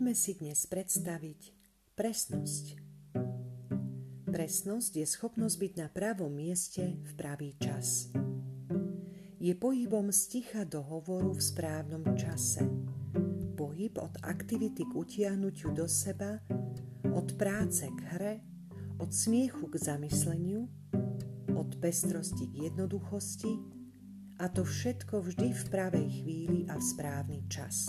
Poďme si dnes predstaviť presnosť. Presnosť je schopnosť byť na pravom mieste v pravý čas. Je pohybom z ticha do hovoru v správnom čase. Pohyb od aktivity k utiahnutiu do seba, od práce k hre, od smiechu k zamysleniu, od pestrosti k jednoduchosti, a to všetko vždy v pravej chvíli a v správny čas.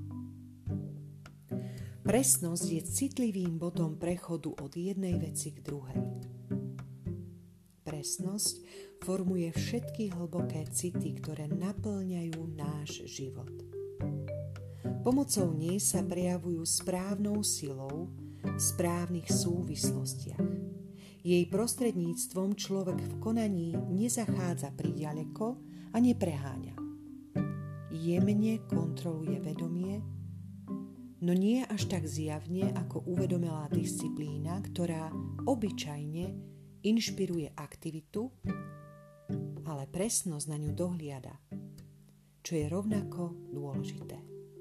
Presnosť je citlivým bodom prechodu od jednej veci k druhej. Presnosť formuje všetky hlboké city, ktoré naplňajú náš život. Pomocou nej sa prejavujú správnou silou v správnych súvislostiach. Jej prostredníctvom človek v konaní nezachádza priďaleko a nepreháňa. Jemne kontroluje vedomie, no nie až tak zjavne ako uvedomelá disciplína, ktorá obyčajne inšpiruje aktivitu, ale presnosť na ňu dohliada, čo je rovnako dôležité.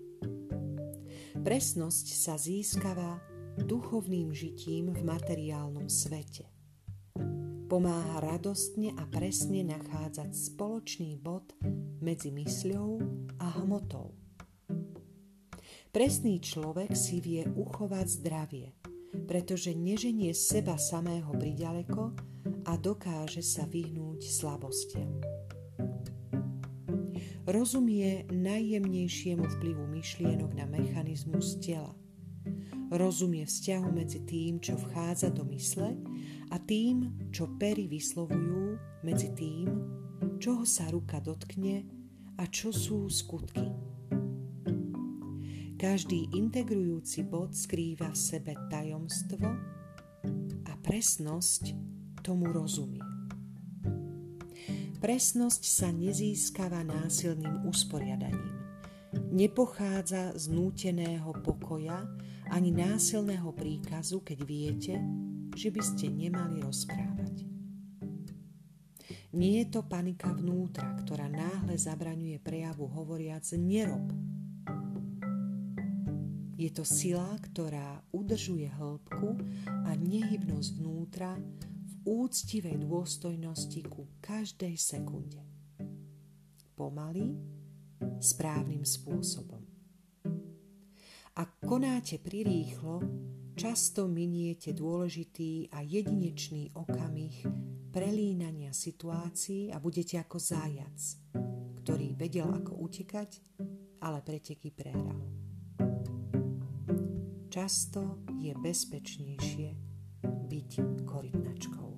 Presnosť sa získava duchovným žitím v materiálnom svete. Pomáha radostne a presne nachádzať spoločný bod medzi mysľou a hmotou. Presný človek si vie uchovať zdravie, pretože neženie seba samého priďaleko a dokáže sa vyhnúť slabostiam. Rozumie najjemnejšiemu vplyvu myšlienok na mechanizmus tela. Rozumie vzťahu medzi tým, čo vchádza do mysle, a tým, čo pery vyslovujú, medzi tým, čoho sa ruka dotkne a čo sú skutky. Každý integrujúci bod skrýva v sebe tajomstvo a presnosť tomu rozumie. Presnosť sa nezískava násilným usporiadaním. Nepochádza z núteného pokoja ani násilného príkazu, keď viete, že by ste nemali rozprávať. Nie je to panika vnútra, ktorá náhle zabraňuje prejavu hovoriac nerob. Je to sila, ktorá udržuje hĺbku a nehybnosť vnútra v úctivej dôstojnosti ku každej sekunde. Pomaly, správnym spôsobom. Ak konáte prirýchlo, často miniete dôležitý a jedinečný okamih prelínania situácií a budete ako zájac, ktorý vedel ako utekať, ale preteky prehral. Často je bezpečnejšie byť korytnačkou.